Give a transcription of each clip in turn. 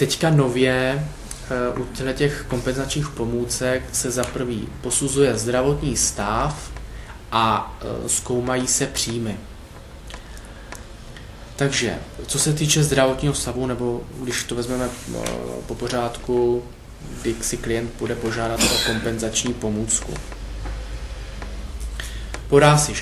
Teďka nově u těch kompenzačních pomůcek se za prvý posuzuje zdravotní stav a zkoumají se příjmy. Takže, co se týče zdravotního stavu, nebo když to vezmeme po pořádku, kdy si klient bude požádat o kompenzační pomůcku. Podá si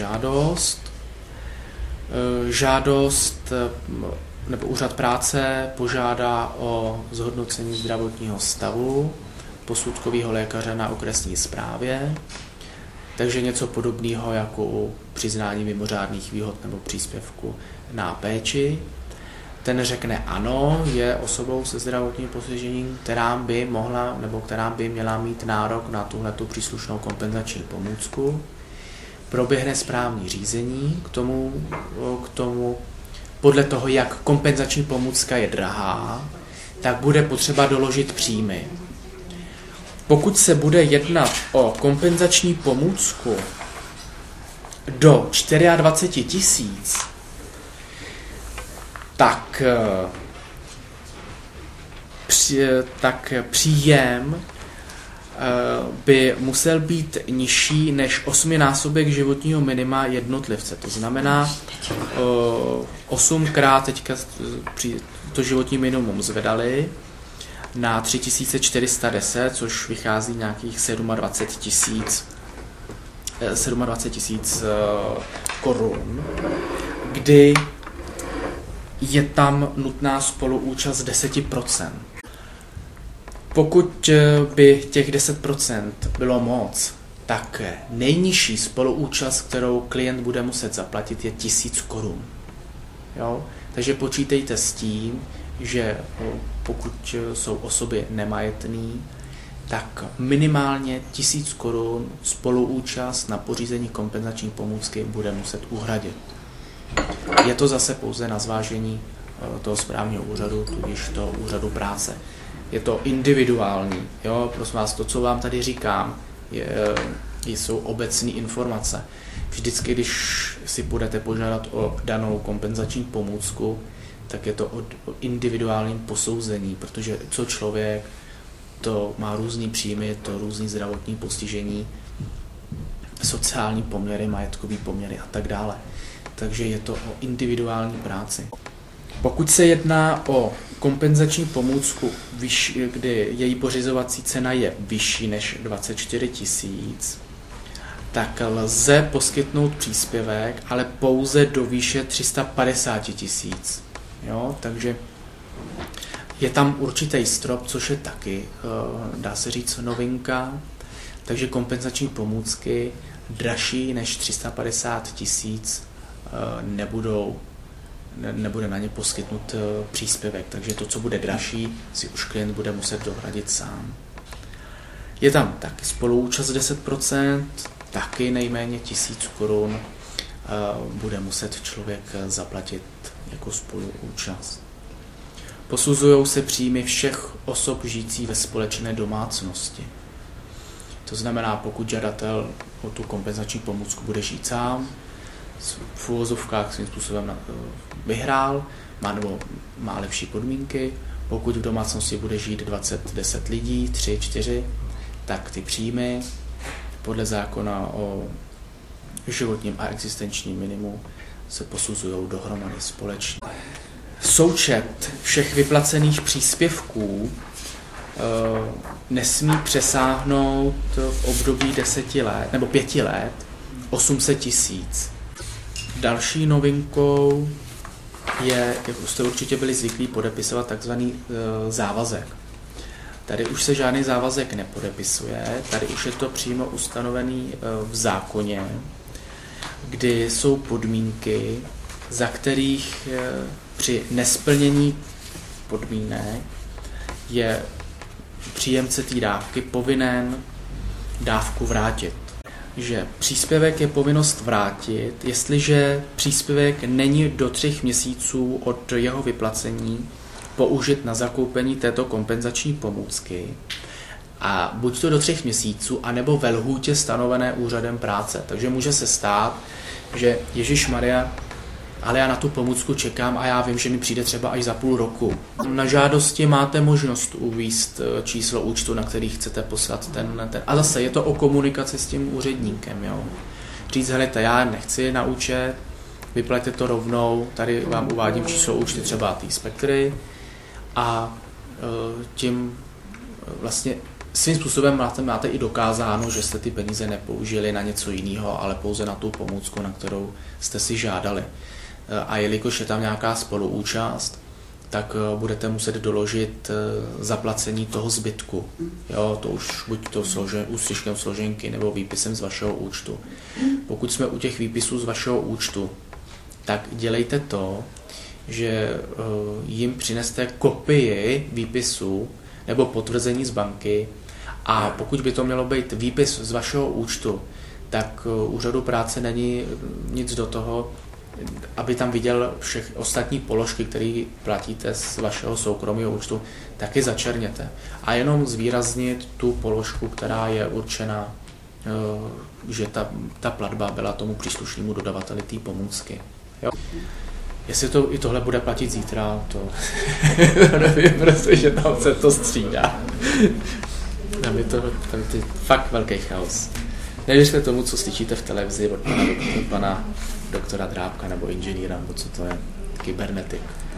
žádost nebo úřad práce požádá o zhodnocení zdravotního stavu posudkového lékaře na okresní správě, takže něco podobného jako u přiznání mimořádných výhod nebo příspěvku na péči. Ten řekne ano, je osobou se zdravotním postižením, která by mohla nebo která by měla mít nárok na tuhletu příslušnou kompenzační pomůcku. Proběhne správní řízení k tomu podle toho, jak kompenzační pomůcka je drahá, tak bude potřeba doložit příjmy. Pokud se bude jednat o kompenzační pomůcku do 24 000, tak příjem by musel být nižší než 8násobek životního minima jednotlivce. To znamená 8krát teďka to životní minimum zvedali na 3410, což vychází nějakých 27 000 korun, kdy je tam nutná spoluúčast 10%. Pokud by těch 10% bylo moc, tak nejnižší spoluúčast, kterou klient bude muset zaplatit, je 1000 korun. Jo? Takže počítejte s tím, že pokud jsou osoby nemajetný, tak minimálně 1000 korun spoluúčast na pořízení kompenzační pomůcky bude muset uhradit. Je to zase pouze na zvážení toho správního úřadu, tudíž toho úřadu práce. Je to individuální. Jo? Prosím vás, to, co vám tady říkám, jsou obecné informace. Vždycky, když si budete požádat o danou kompenzační pomůcku, tak je to o individuálním posouzení, protože co člověk, to má různý příjmy, to různý zdravotní postižení, sociální poměry, majetkové poměry a tak dále. Takže je to o individuální práci. Pokud se jedná o kompenzační pomůcku, kdy její pořizovací cena je vyšší než 24 000, tak lze poskytnout příspěvek, ale pouze do výše 350 000. Jo? Takže je tam určitý strop, což je taky, dá se říct, novinka. Takže kompenzační pomůcky dražší než 350 000 nebude na ně poskytnut příspěvek. Takže to, co bude dražší, si už klient bude muset dohradit sám. Je tam taky spoluúčast 10%, taky nejméně 1000 korun bude muset člověk zaplatit jako spoluúčast. Posuzují se příjmy všech osob žijící ve společné domácnosti. To znamená, pokud žadatel o tu kompenzační pomůcku bude žít sám, v uvozovkách svým způsobem vyhrál, má lepší podmínky. Pokud v domácnosti bude žít 10 lidí, 3, 4, tak ty příjmy podle zákona o životním a existenčním minimu se posuzují dohromady společně. Součet všech vyplacených příspěvků nesmí přesáhnout v období 10 let nebo 5 let 800 000. Další novinkou je, jak už jste určitě byli zvyklí, podepisovat takzvaný závazek. Tady už se žádný závazek nepodepisuje, tady už je to přímo ustanovený v zákoně, kdy jsou podmínky, za kterých při nesplnění podmínek je příjemce té dávky povinen dávku vrátit. Že příspěvek je povinnost vrátit, jestliže příspěvek není do 3 měsíců od jeho vyplacení použit na zakoupení této kompenzační pomůcky, a buď to do 3 měsíců, anebo ve lhůtě stanovené úřadem práce. Takže může se stát, že Ježišmarja, ale já na tu pomůcku čekám a já vím, že mi přijde třeba až za půl roku. Na žádosti máte možnost uvést číslo účtu, na který chcete poslat ten. A zase je to o komunikaci s tím úředníkem. Jo? Říct, helejte, já nechci na účet, vyplaťte to rovnou, tady vám uvádím číslo účty třeba té Spektry a tím vlastně svým způsobem máte i dokázáno, že jste ty peníze nepoužili na něco jiného, ale pouze na tu pomůcku, na kterou jste si žádali. A jelikož je tam nějaká spoluúčast, tak budete muset doložit zaplacení toho zbytku. Jo, to už buď to ústřižkem složenky nebo výpisem z vašeho účtu. Pokud jsme u těch výpisů z vašeho účtu, tak dělejte to, že jim přineste kopii výpisu nebo potvrzení z banky a pokud by to mělo být výpis z vašeho účtu, tak úřadu práce není nic do toho, aby tam viděl všech ostatní položky, které platíte z vašeho soukromého účtu, taky začerněte. A jenom zvýraznit tu položku, která je určena, že ta platba byla tomu příslušnému dodavateli té pomůcky. Jo? Jestli to i tohle bude platit zítra, to nevím, protože tam se to střídá. Tam je to fakt velký chaos. Nevěřte tomu, co slyšíte v televizi od pana doktora Drábka nebo inženýra, nebo co to je, kybernetik.